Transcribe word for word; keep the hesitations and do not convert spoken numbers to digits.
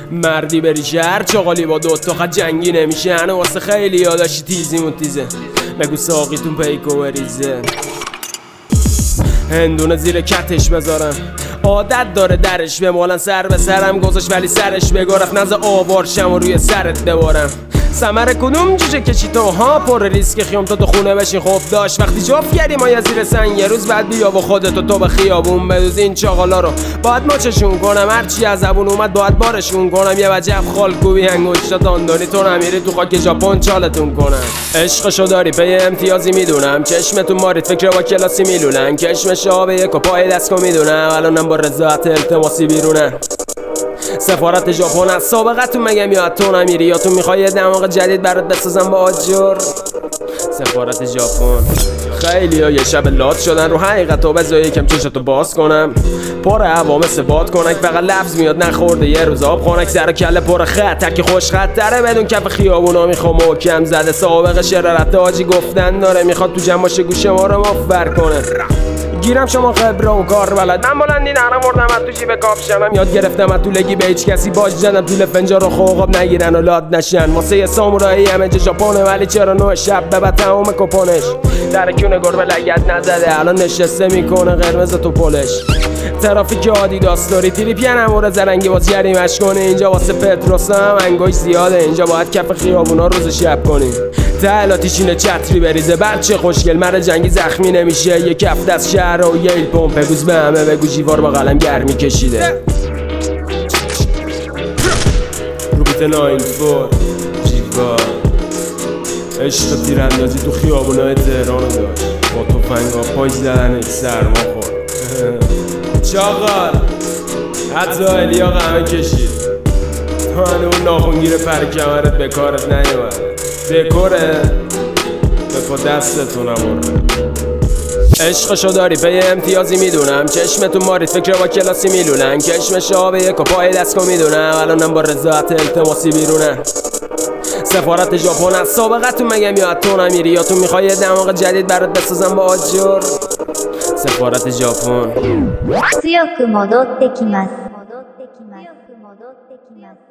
مردی بری شهر چاقالی با دوتا خط جنگی نمیشن و واسه خیلی یاداشی تیزیمون تیزه بگو ساقیتون پیکو بریزه هندونه زیر کتش بذارم عادت داره درش بمالن سر به سرم گذاشت ولی سرش بگرفت نزد آوارشم و روی سرت ببارم سمر کدوم جوجه کشی تو ها پر ریسک خیام تا تو خونه بشین خوب داشت وقتی جفت کردی ما یا زیر سنگ یه روز بعد بیا و خودتو تو به خیابون بدوز این چاقالا رو باید ماچشون کنم هرچی از زبون اومد باید بارشون کنم یه وجب خالکوبی انگوشتا دانداری تو نمیری تو خاک ژاپن چالتون کنم عشقشو داری پی امتیازی میدونم چشمتون مارید فکر با کلاسی میلولن کشمش آب یک و پای دستکو میدونم الانم با رضایت التماسی بیرونن سفارت ژاپن از سابقتون مگه میاد تو نمیری یا تو میخوای یه دماغ جدید برات بسازم با آجر سفارت ژاپن خیلی ها یه شب لات شدن رو حقیقت و بذار یکم چشتو باز کنم پر هوا مثل باد کنک فقط لفظ میاد نخورده یه روز آب خونک سر و کله پر خط تکی خوش خط تره بدون کف خیابونا میخوام محکم زده سابق شرارت آجی گفتن داره میخواد تو جمعاش گوشه ما رو مفبر کنه گیرم شما خبره و کار بلد من بلندی نرم وردم از تو جیب کاپشنم یاد گرفتم از تو لگی به هیچ کسی باج زدم طول فنجان رو خواب نگیرن و لاد نشن واسه یه سامورایی همه جا ژاپنه ولی چرا نه شب به بعد تمام کپونش در کونه گربه لگت نزده الان نشسته میکنه قرمز تو پلش ترافیک آدیداس داری تریپی نموره زرنگی باز جریمش کنه اینجا واسه پتروس هم انگوش زیاده اینجا باید کف خیابونا روز شب کنی تعلاتیشینه چتری بریزه بچه خوشگل مرد جنگی زخمی نمیشه یه کف دست شهر و یه ایل پمپ بگوز به همه بگو جیوار با قلم گرمی کشیده روبیت ناین فور جیوار عشق تیراندازی تو خیابونای تهران رو داشت با تفنگا پای زدنش سرما خورد چاقال حتی الیا غمه کشید تو هنه اون ناخونگیر پر کمرت به کارت نیومد دکوره به پا دستتون نمورده عشقشو داری پی امتیازی میدونم چشمتون مارید فکر با کلاسی میلولن کشمش آب یک و پای دستکو میدونم الانم با رضایت التماسی بیرونن سفارت ژاپن از سابقتون مگه میاد تو نمیری یا تو میخوای یه دماغ جدید برات بسازم با آجر سفارت ژاپن 強く戻ってきます。